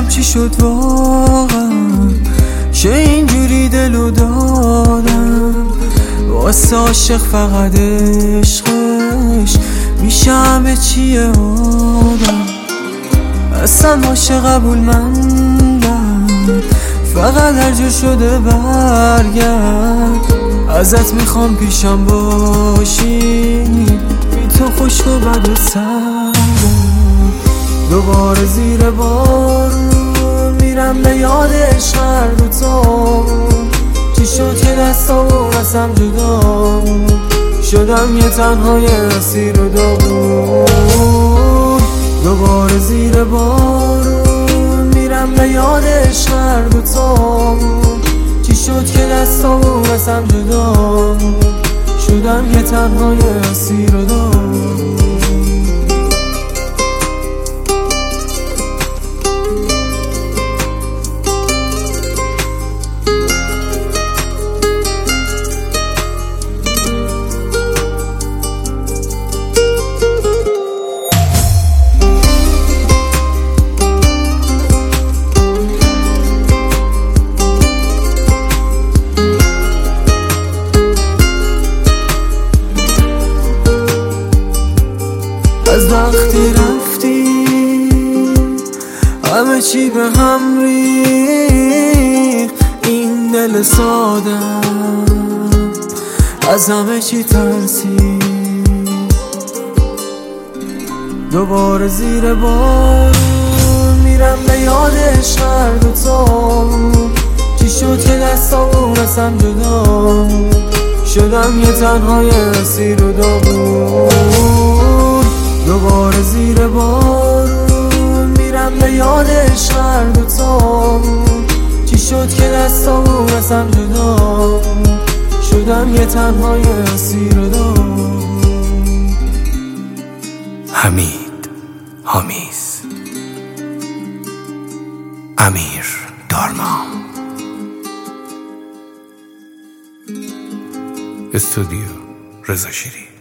نمیدونم چی شد واقعا، چه اینجوری دلو دادم واسه عاشق، فقط عشقش میشه همه چیه آدم. اصلا عاشق قبول مندم، فقط هر جا شده برگرد. ازت میخوام پیشم باشی، بی تو خشک و بد و سردم. دوباره زیر بارون میرم به یاد عشق هر دوتامون. چی شد که دستامون ازم جدا شدم، یه تنهای اسیر و داغون. دوباره زیر بارون میرم به یاد عشق هر دوتامون. چی شد که دستامون ازم جدا شدم، یه تنهای اسیر و داغون. از وقتی رفتی همه چی به هم ریخت، این دل سادم از همه چی ترسید. دوباره زیر بارون میرم به یاد عشق هر دوتامون. چی شد که دستامون ازم جدا شدم، یه تنهای اسیر و داغون. دوباره زیر بارون میرم به یاد عشق هر دوتامون. چی شد که دستامون ازم جدا شدم، یه تنهای اسیر و داغون. حمید حامیز، امیر دارما، استودیو رضا شیری.